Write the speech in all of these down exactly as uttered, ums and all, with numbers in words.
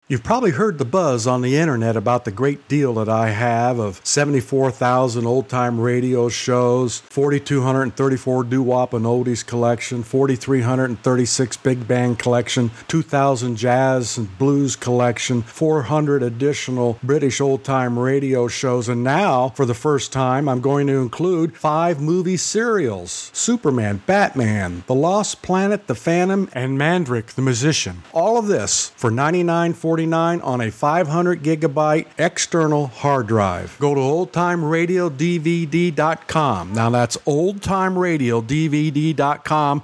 You've probably heard the buzz on the internet about the great deal that I have of seventy-four thousand old-time radio shows, four thousand two hundred thirty-four doo-wop and oldies collection, four thousand three hundred thirty-six big band collection, two thousand jazz and blues collection, four hundred additional British old-time radio shows, and now, for the first time, I'm going to include five movie serials: Superman, Batman, The Lost Planet, The Phantom, and Mandrake the Musician. All of this for ninety-nine forty-nine on a five hundred gigabyte external hard drive. Go to old time radio d v d dot com. Now that's old time radio d v d dot com.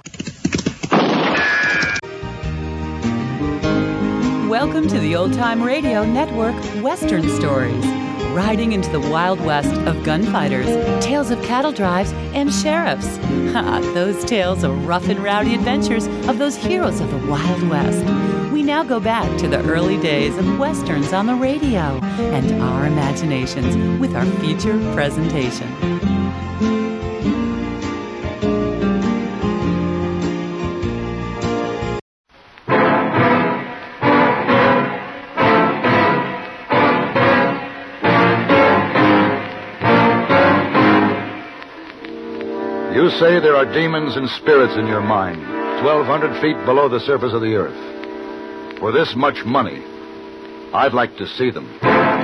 Welcome to the Old Time Radio Network Western Stories. Riding into the Wild West of gunfighters, tales of cattle drives, and sheriffs. Ha, those tales of rough and rowdy adventures of those heroes of the Wild West. We now go back to the early days of Westerns on the radio and our imaginations with our feature presentation. You say there are demons and spirits in your mind, twelve hundred feet below the surface of the earth. For this much money, I'd like to see them.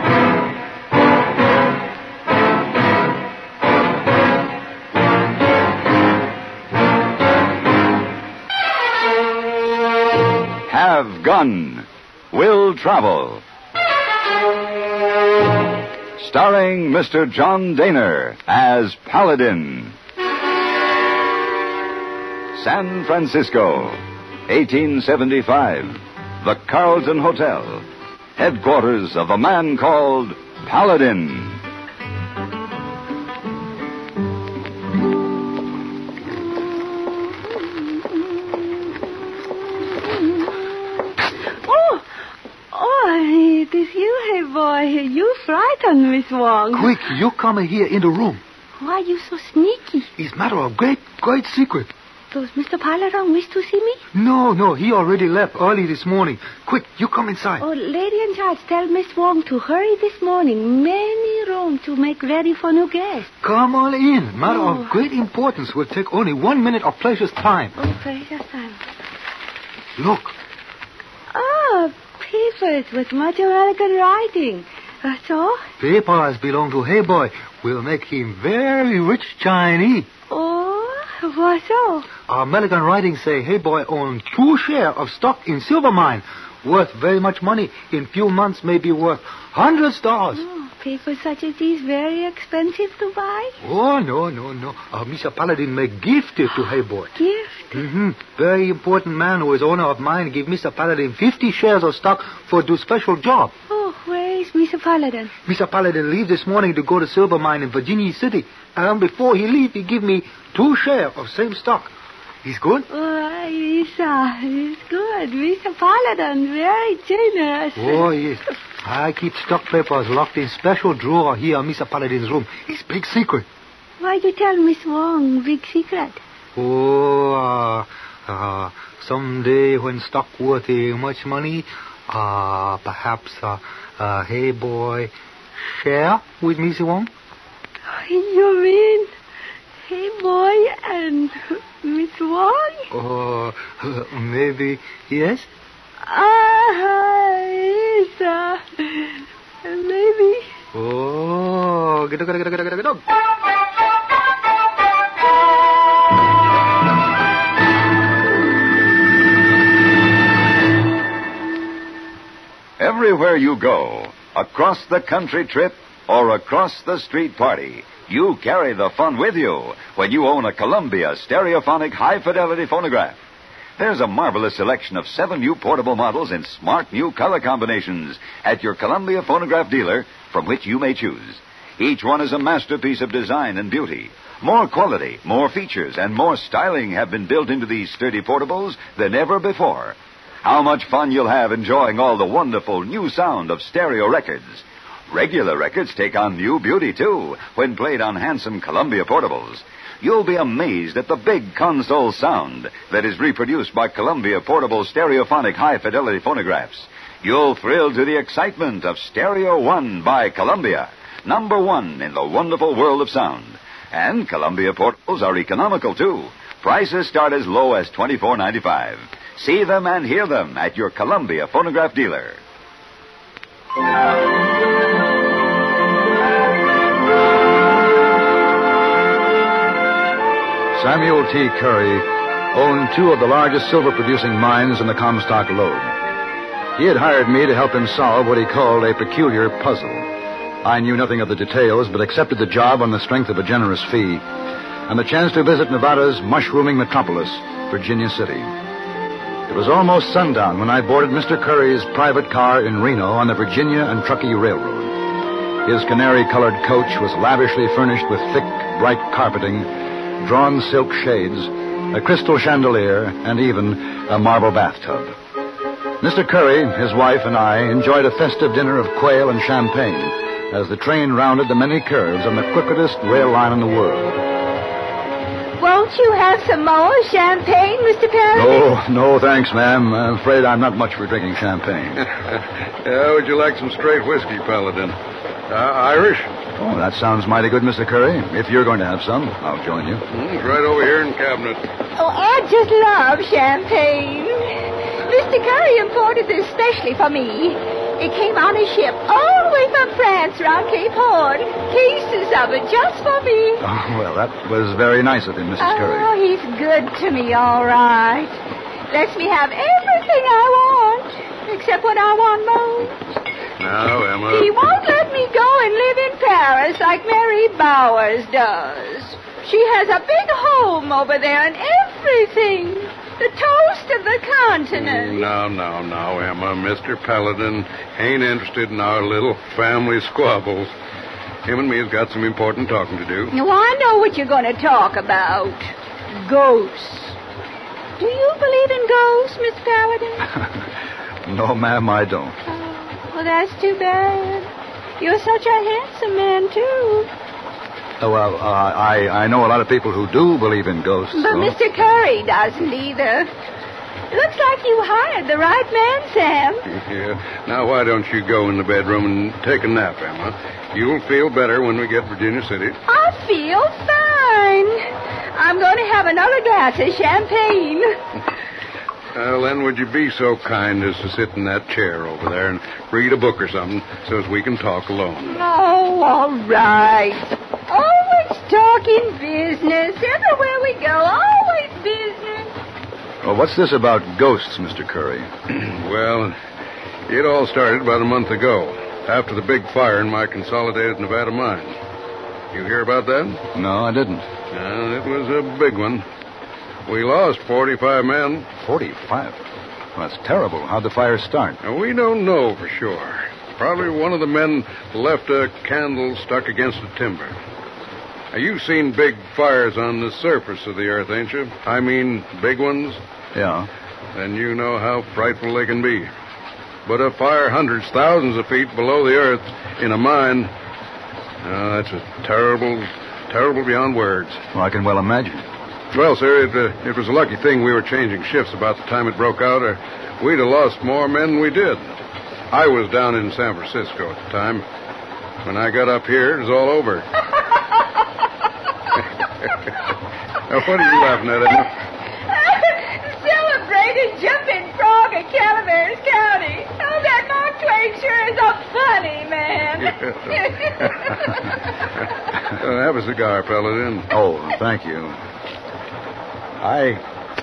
Have Gun, Will Travel. Starring Mister John Dehner as Paladin. San Francisco, eighteen seventy-five. The Carlton Hotel, headquarters of a man called Paladin. Oh, oh, it is you, hey boy. You frightened Miss Wong. Quick, you come here in the room. Why are you so sneaky? It's matter of great, great secret. Does Mister Paladin wish to see me? No, no, he already left early this morning. Quick, you come inside. Oh, lady in charge, tell Miss Wong to hurry this morning. Many room to make ready for new guests. Come on in. Matter Oh. of great importance will take only one minute of precious time. Oh, precious time. Look, Oh, papers with much American writing. Uh, so? papers belong to Hey Boy. Will make him very rich Chinese. Oh, what so? Our American writings say Hey Boy owns two shares of stock in silver mine, worth very much money. In few months may be worth hundreds of dollars. Oh, papers such as these very expensive to buy? Oh, no, no, no. Uh, Mister Paladin may gift it to Hey Boy. Gift? Mm-hmm. Very important man who is owner of mine give Mister Paladin fifty shares of stock for do special job. Oh, where is Mister Paladin? Mister Paladin leave this morning to go to silver mine in Virginia City. And before he leave, he give me two shares of same stock. He's good? Oh, Lisa, it's good. Mister Paladin, very generous. Oh, yes. I keep stock papers locked in special drawer here in Mister Paladin's room. It's big secret. Why you tell Miss Wong big secret? Oh, uh, uh, someday when stock worth uh, much money, uh, perhaps, uh, uh, Hey Boy, share with Miss Wong? You mean Hey Boy and Miss Wong? Oh, uh, maybe, yes? Ah, yes, uh, maybe. Oh, get up, get up, get up, get up, get up. Everywhere you go, across the country trip or across the street party, you carry the fun with you when you own a Columbia stereophonic high-fidelity phonograph. There's a marvelous selection of seven new portable models in smart new color combinations at your Columbia phonograph dealer from which you may choose. Each one is a masterpiece of design and beauty. More quality, more features, and more styling have been built into these sturdy portables than ever before. How much fun you'll have enjoying all the wonderful new sound of stereo records. Regular records take on new beauty, too, when played on handsome Columbia portables. You'll be amazed at the big console sound that is reproduced by Columbia portable stereophonic high-fidelity phonographs. You'll thrill to the excitement of Stereo One by Columbia, number one in the wonderful world of sound. And Columbia portables are economical, too. Prices start as low as twenty-four ninety-five. See them and hear them at your Columbia phonograph dealer. Samuel T. Curry owned two of the largest silver-producing mines in the Comstock Lode. He had hired me to help him solve what he called a peculiar puzzle. I knew nothing of the details, but accepted the job on the strength of a generous fee and the chance to visit Nevada's mushrooming metropolis, Virginia City. It was almost sundown when I boarded Mister Curry's private car in Reno on the Virginia and Truckee Railroad. His canary-colored coach was lavishly furnished with thick, bright carpeting, drawn silk shades, a crystal chandelier, and even a marble bathtub. Mister Curry, his wife, and I enjoyed a festive dinner of quail and champagne as the train rounded the many curves on the quickest rail line in the world. Won't you have some more champagne, Mister Perry? Oh, no, thanks, ma'am. I'm afraid I'm not much for drinking champagne. Yeah, would you like some straight whiskey, Paladin? Uh, Irish? Oh, that sounds mighty good, Mister Curry. If you're going to have some, I'll join you. Mm, it's right over here in the cabinet. Oh, I just love champagne. Mister Curry imported this specially for me. It came on a ship all the way from France around Cape Horn. Cases of it just for me. Oh, well, that was very nice of him, Missus Curry. Oh, he's good to me, all right. Lets me have everything I want, except what I want most. Now, Emma. He won't let me go and live in Paris like Mary Bowers does. She has a big home over there and everything. The toast of the continent. No, no, no, Emma. Mister Paladin ain't interested in our little family squabbles. Him and me has got some important talking to do. Now, I know what you're going to talk about. Ghosts. Do you believe in ghosts, Miss Paladin? No, ma'am, I don't. Oh, well, that's too bad. You're such a handsome man, too. Oh, well, uh, I, I know a lot of people who do believe in ghosts. But so. Mister Curry doesn't either. Looks like you hired the right man, Sam. Yeah. Now, why don't you go in the bedroom and take a nap, Emma? You'll feel better when we get to Virginia City. I feel fine. I'm going to have another glass of champagne. Well, then, would you be so kind as to sit in that chair over there and read a book or something so as we can talk alone? Oh, all right. Always talking business. Everywhere we go, always business. Well, what's this about ghosts, Mister Curry? Well, it all started about a month ago, after the big fire in my Consolidated Nevada mine. You hear about that? No, I didn't. Uh, it was a big one. We lost forty-five men. Forty-five? Well, that's terrible. How'd the fire start? Now, we don't know for sure. Probably one of the men left a candle stuck against the timber. Now, you've seen big fires on the surface of the earth, ain't you? I mean, big ones. Yeah. Then you know how frightful they can be. But a fire hundreds, thousands of feet below the earth in a mine, uh, that's a terrible, terrible beyond words. Well, I can well imagine. Well, sir, it, uh, it was a lucky thing we were changing shifts about the time it broke out, or we'd have lost more men than we did. I was down in San Francisco at the time. When I got up here, it was all over. Now, what are you laughing at, Emma? Celebrated jumping frog of Calaveras County. Oh, that Mark Twain sure is a funny man. uh, have a cigar, Paladin. Oh, thank you. I...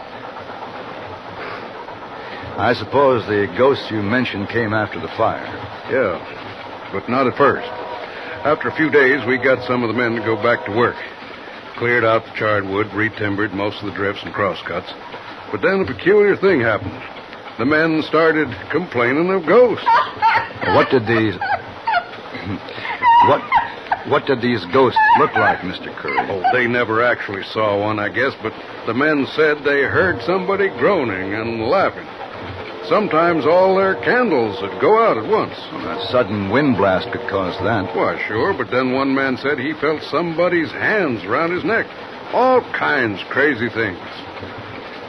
I suppose the ghosts you mentioned came after the fire. Yeah, but not at first. After a few days, we got some of the men to go back to work. Cleared out the charred wood, re-timbered most of the drifts and crosscuts. But then a peculiar thing happened. The men started complaining of ghosts. What did these... What... What did these ghosts look like, Mister Curry? Oh, they never actually saw one, I guess, but the men said they heard somebody groaning and laughing. Sometimes all their candles would go out at once. Well, a sudden wind blast could cause that. Why, sure, but then one man said he felt somebody's hands around his neck. All kinds crazy things.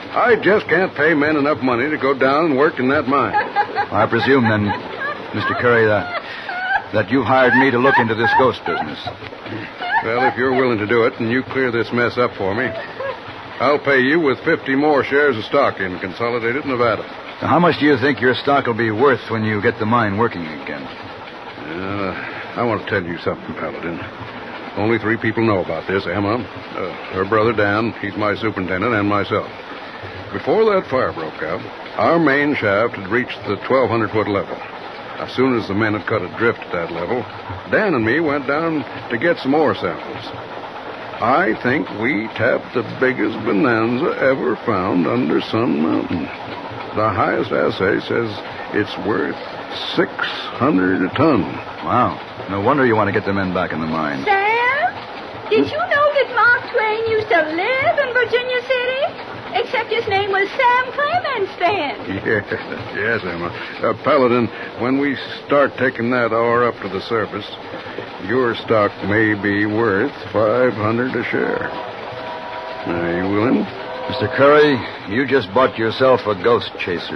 I just can't pay men enough money to go down and work in that mine. I presume then, Mister Curry, that, that you hired me to look into this ghost business. Well, if you're willing to do it and you clear this mess up for me, I'll pay you with fifty more shares of stock in Consolidated Nevada. Now, how much do you think your stock will be worth when you get the mine working again? Uh, I want to tell you something, Paladin. Only three people know about this. Emma, uh, her brother Dan, he's my superintendent, and myself. Before that fire broke out, our main shaft had reached the twelve hundred foot level. As soon as the men had cut adrift at that level, Dan and me went down to get some more samples. I think we tapped the biggest bonanza ever found under Sun Mountain. The highest assay says it's worth six hundred a ton. Wow. No wonder you want to get the men back in the mine. Sam, did you know that Mark Twain used to live in Virginia City? Except his name was Sam Clemens then. Yes, yes, Emma. Uh, Paladin, when we start taking that ore up to the surface, your stock may be worth five hundred a share. Are you willing? Mister Curry, you just bought yourself a ghost chaser.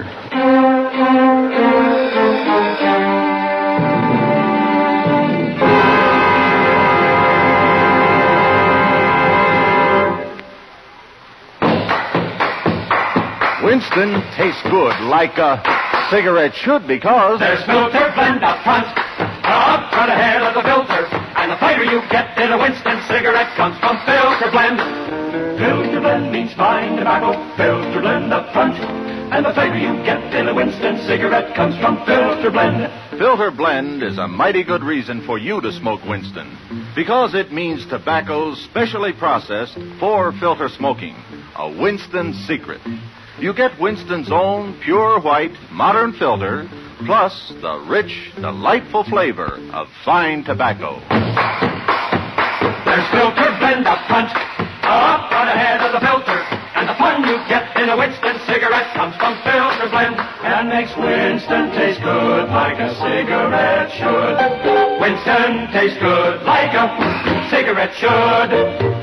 Winston tastes good like a cigarette should because there's filter blend up front, up front ahead of the filter, and the flavor you get in a Winston cigarette comes from filter blend. Filter blend means fine tobacco, filter blend up front, and the flavor you get in a Winston cigarette comes from filter blend. Filter blend is a mighty good reason for you to smoke Winston, because it means tobacco's specially processed for filter smoking, a Winston secret. You get Winston's own pure white, modern filter, plus the rich, delightful flavor of fine tobacco. There's filter blend up front, up front ahead of the filter, and the fun you get in a Winston cigarette comes from filter blend, and makes Winston taste good like a cigarette should. Winston tastes good like a cigarette should.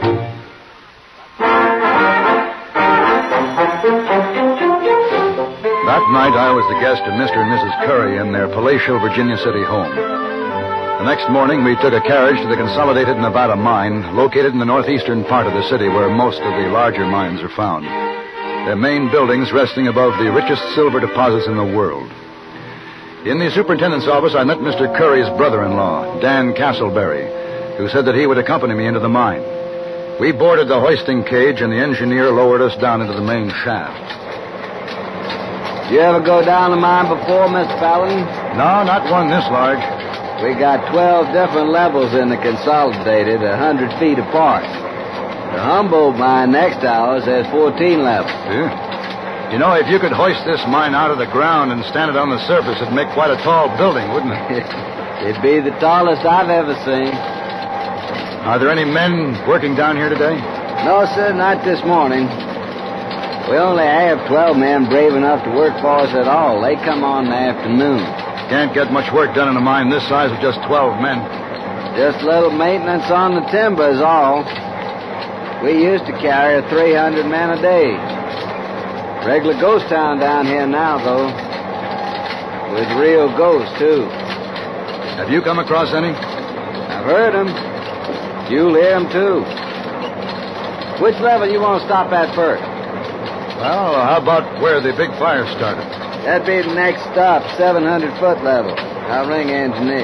That night, I was the guest of Mister and Missus Curry in their palatial Virginia City home. The next morning, we took a carriage to the Consolidated Nevada mine, located in the northeastern part of the city where most of the larger mines are found. Their main buildings resting above the richest silver deposits in the world. In the superintendent's office, I met Mister Curry's brother-in-law, Dan Castleberry, who said that he would accompany me into the mine. We boarded the hoisting cage, and the engineer lowered us down into the main shaft. You ever go down the mine before, Mister Paladin? No, not one this large. We got twelve different levels in the Consolidated, a hundred feet apart. The Humboldt mine next to ours has fourteen levels. Yeah. You know, if you could hoist this mine out of the ground and stand it on the surface, it'd make quite a tall building, wouldn't it? It'd be the tallest I've ever seen. Are there any men working down here today? No, sir, not this morning. We only have twelve men brave enough to work for us at all. They come on in the afternoon. Can't get much work done in a mine this size with just twelve men. Just a little maintenance on the timber is all. We used to carry three hundred men a day. Regular ghost town down here now, though. With real ghosts, too. Have you come across any? I've heard them. You'll hear them, too. Which level you want to stop at first? Well, how about where the big fire started? That'd be the next stop, seven hundred foot level. I'll ring the engineer.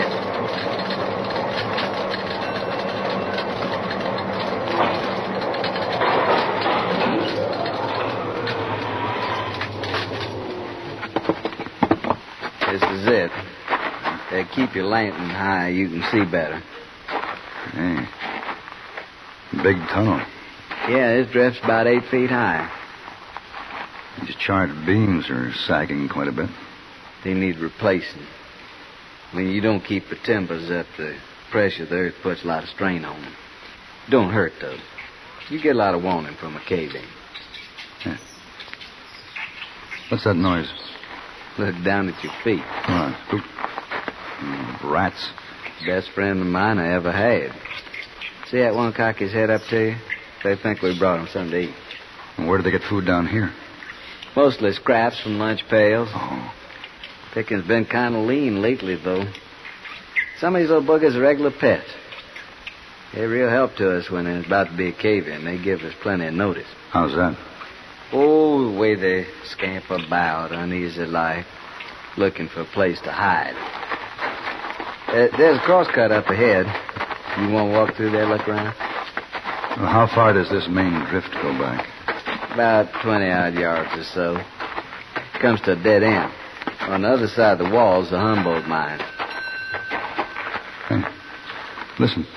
This is it. Uh, keep your lantern high, you can see better. Hey. Big tunnel. Yeah, this drift's about eight feet high. These charred beams are sagging quite a bit. They need replacing. When you don't keep the timbers up, the pressure of the earth puts a lot of strain on them. Don't hurt, though. You get a lot of warning from a cave-in. Yeah. What's that noise? Look down at your feet. Oh, spook. Mm, rats. Best friend of mine I ever had. See that one cock his head up to you? They think we brought him something to eat. And where do they get food down here? Mostly scraps from lunch pails. Oh. Picking's been kind of lean lately, though. Some of these little buggers are regular pets. They're real help to us when there's about to be a cave-in. They give us plenty of notice. How's that? Oh, the way they scamper about, uneasy like, looking for a place to hide. Uh, there's a crosscut up ahead. You want to walk through there, look around? Well, how far does this main drift go back? About twenty-odd yards or so. Comes to a dead end. On the other side of the wall's the Humboldt mine. Hey, listen.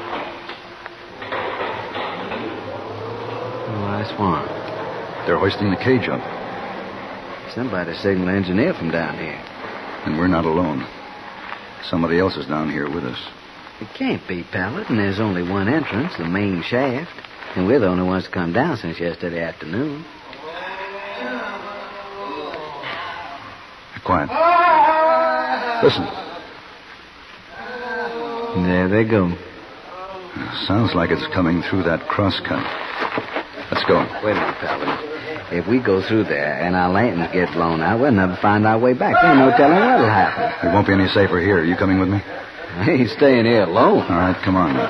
Oh, nice one. They're hoisting the cage up. Somebody signaled the engineer from down here. And we're not alone. Somebody else is down here with us. It can't be, Pallet, and there's only one entrance, the main shaft. And we're the only ones to come down since yesterday afternoon. Be quiet. Listen. There they go. Sounds like it's coming through that crosscut. Let's go. Wait a minute, Pallet. If we go through there and our lanterns get blown out, we'll never find our way back. There ain't no telling what'll happen. It won't be any safer here. Are you coming with me? I ain't staying here alone. All right, come on.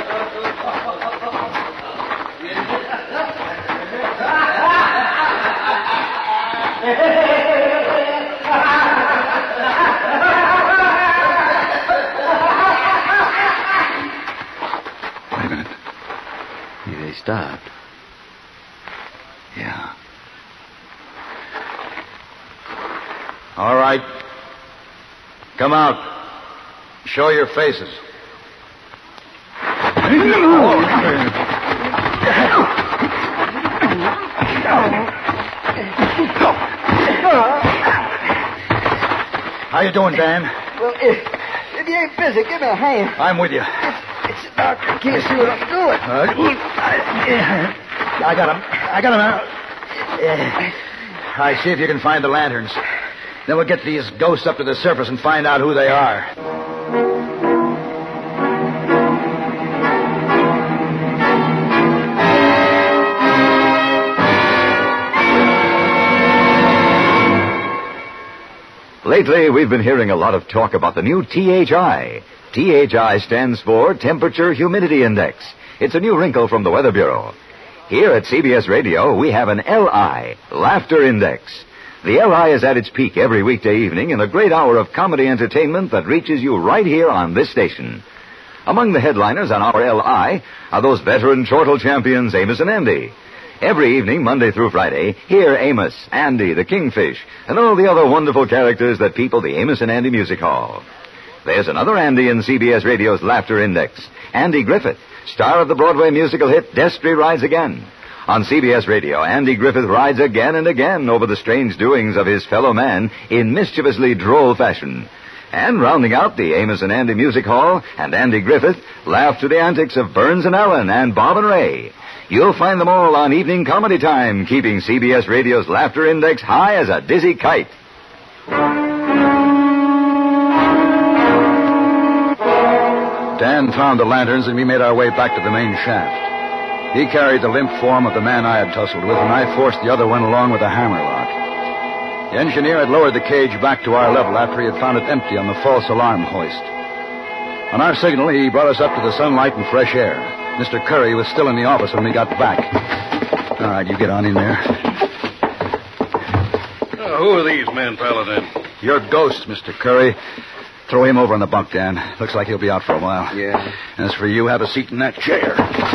Wait a minute. Yeah, they stopped. Yeah. All right. Come out. Show your faces. How you doing, Dan? Well, if, if you ain't busy, give me a hand. I'm with you. It's, it's the doctor. Can't see what I'm doing. Uh, I got him. I got him out. All right, see if you can find the lanterns. Then we'll get these ghosts up to the surface and find out who they are. Lately, we've been hearing a lot of talk about the new T H I. T H I stands for Temperature Humidity Index. It's a new wrinkle from the Weather Bureau. Here at C B S Radio, we have an L I, Laughter Index. The L I is at its peak every weekday evening in a great hour of comedy entertainment that reaches you right here on this station. Among the headliners on our L I are those veteran chortle champions Amos and Andy. Every evening, Monday through Friday, hear Amos, Andy, the Kingfish, and all the other wonderful characters that people the Amos and Andy Music Hall. There's another Andy in C B S Radio's Laughter Index, Andy Griffith, star of the Broadway musical hit Destry Rides Again. On C B S Radio, Andy Griffith rides again and again over the strange doings of his fellow man in mischievously droll fashion. And rounding out the Amos and Andy Music Hall and Andy Griffith laugh to the antics of Burns and Allen and Bob and Ray. You'll find them all on Evening Comedy Time, keeping C B S Radio's Laughter Index high as a dizzy kite. Dan found the lanterns, and we made our way back to the main shaft. He carried the limp form of the man I had tussled with, and I forced the other one along with a hammerlock. The engineer had lowered the cage back to our level after he had found it empty on the false alarm hoist. On our signal, he brought us up to the sunlight and fresh air. Mister Curry was still in the office when we got back. All right, you get on in there. Uh, who are these men, Paladin? Your ghost, Mister Curry. Throw him over on the bunk, Dan. Looks like he'll be out for a while. Yeah. As for you, have a seat in that chair.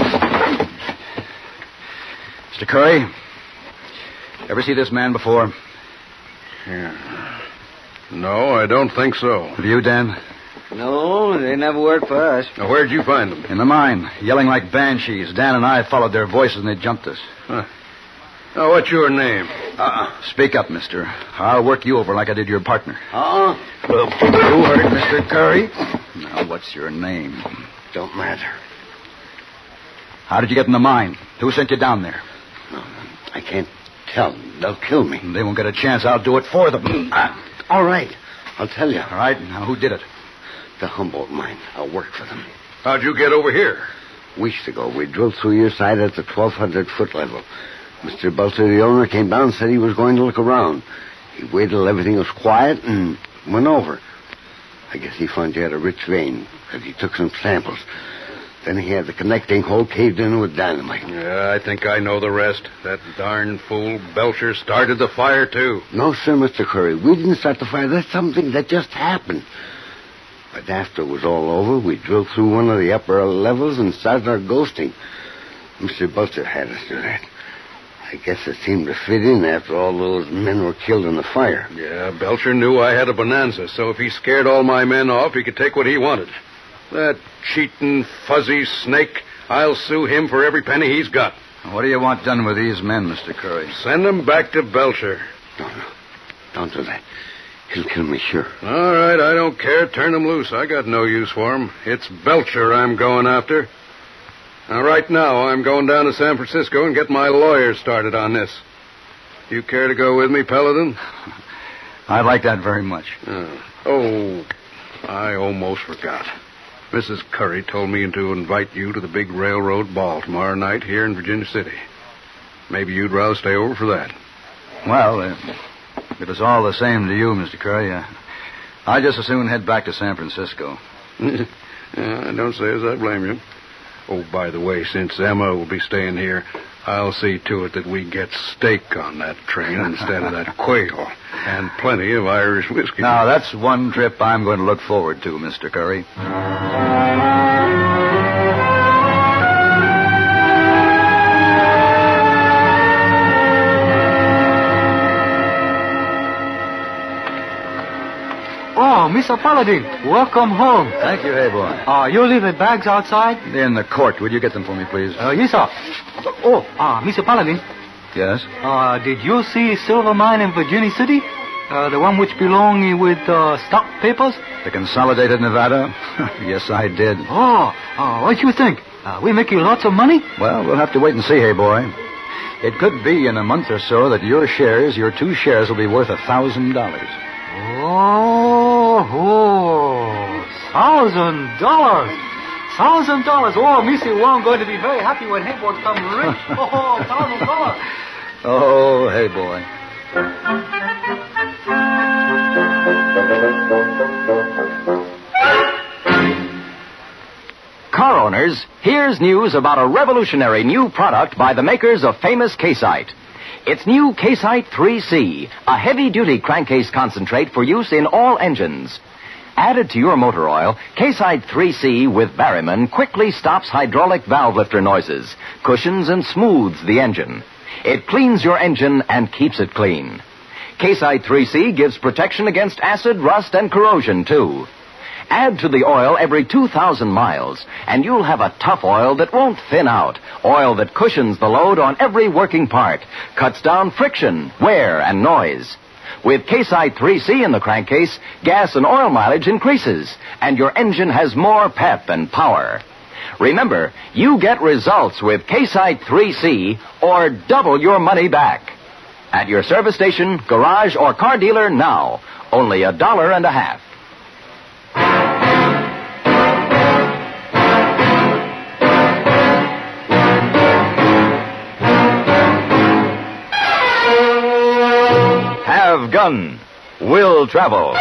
Mister Curry, ever see this man before? Yeah. No, I don't think so. Have you, Dan? No, they never worked for us. Now, where'd you find them? In the mine, yelling like banshees. Dan and I followed their voices and they jumped us. Huh. Now, what's your name? Uh-uh. Speak up, mister. I'll work you over like I did your partner. Uh-uh. Well, who heard Mister Curry? Now, what's your name? Don't matter. How did you get in the mine? Who sent you down there? I can't tell them. They'll kill me. They won't get a chance. I'll do it for them. Uh, all right. I'll tell you. All right. Now, who did it? The Humboldt mine. I worked for them. How'd you get over here? Weeks ago, we drilled through your side at the twelve hundred foot level. Mister Belcher, the owner, came down and said he was going to look around. He waited till everything was quiet and went over. I guess he found you had a rich vein, because he took some samples. Then he had the connecting hole caved in with dynamite. Yeah, I think I know the rest. That darn fool Belcher started the fire, too. No, sir, Mister Curry. We didn't start the fire. That's something that just happened. But after it was all over, we drilled through one of the upper levels and started our ghosting. Mister Belcher had us do that. I guess it seemed to fit in after all those men were killed in the fire. Yeah, Belcher knew I had a bonanza, so if he scared all my men off, he could take what he wanted. That cheating, fuzzy snake, I'll sue him for every penny he's got. What do you want done with these men, Mister Curry? Send them back to Belcher. No, no. Don't do that. He'll kill me, sure. All right, I don't care. Turn them loose. I got no use for them. It's Belcher I'm going after. Now, right now, I'm going down to San Francisco and get my lawyer started on this. You care to go with me, Paladin? I'd like that very much. Uh, oh, I almost forgot. Missus Curry told me to invite you to the big railroad ball tomorrow night here in Virginia City. Maybe you'd rather stay over for that. Well, uh, if it's all the same to you, Mister Curry, uh, I'd just as soon head back to San Francisco. Yeah, I don't say as I blame you. Oh, by the way, since Emma will be staying here, I'll see to it that we get steak on that train instead of that quail. And plenty of Irish whiskey. Now, that's one trip I'm going to look forward to, Mister Curry. Oh, Mister Paladin, welcome home. Thank you, hey boy. Uh, you leave the bags outside? In the court. Would you get them for me, please? Uh, yes, sir. Oh, ah, uh, Mister Paladin. Yes? Uh, did you see silver mine in Virginia City? Uh, the one which belong with uh, stock papers? The Consolidated Nevada? Yes, I did. Oh, uh, what you think? Uh, we making lots of money? Well, we'll have to wait and see, hey boy. It could be in a month or so that your shares, your two shares, will be worth a thousand dollars. Oh, oh, thousand dollars. Thousand dollars. Oh, Missy Wong going to be very happy when Hayboy become rich. Oh, thousand dollars. Oh, hey boy. Car owners, here's news about a revolutionary new product by the makers of famous K-Site. It's new K-Site three C, a heavy-duty crankcase concentrate for use in all engines. Added to your motor oil, K-Site three C with Barryman quickly stops hydraulic valve lifter noises, cushions and smooths the engine. It cleans your engine and keeps it clean. K-Site three C gives protection against acid, rust, and corrosion, too. Add to the oil every two thousand miles, and you'll have a tough oil that won't thin out. Oil that cushions the load on every working part, cuts down friction, wear, and noise. With K-Site three C in the crankcase, gas and oil mileage increases, and your engine has more pep and power. Remember, you get results with K-Site three C or double your money back. At your service station, garage, or car dealer now. Only a dollar and a half. Have Gun Will Travel.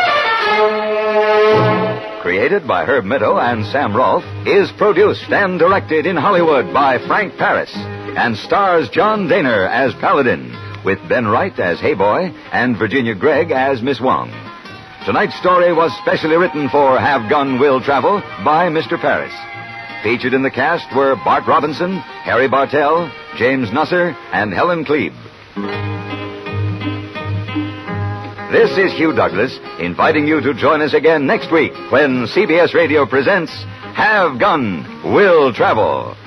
Created by Herb Meadow and Sam Rolfe, is produced and directed in Hollywood by Frank Paris, and stars John Daner as Paladin, with Ben Wright as Hayboy and Virginia Gregg as Miss Wong. Tonight's story was specially written for Have Gun Will Travel by Mister Paris. Featured in the cast were Bart Robinson, Harry Bartell, James Nusser, and Helen Klebe. This is Hugh Douglas, inviting you to join us again next week when C B S Radio presents Have Gun Will Travel.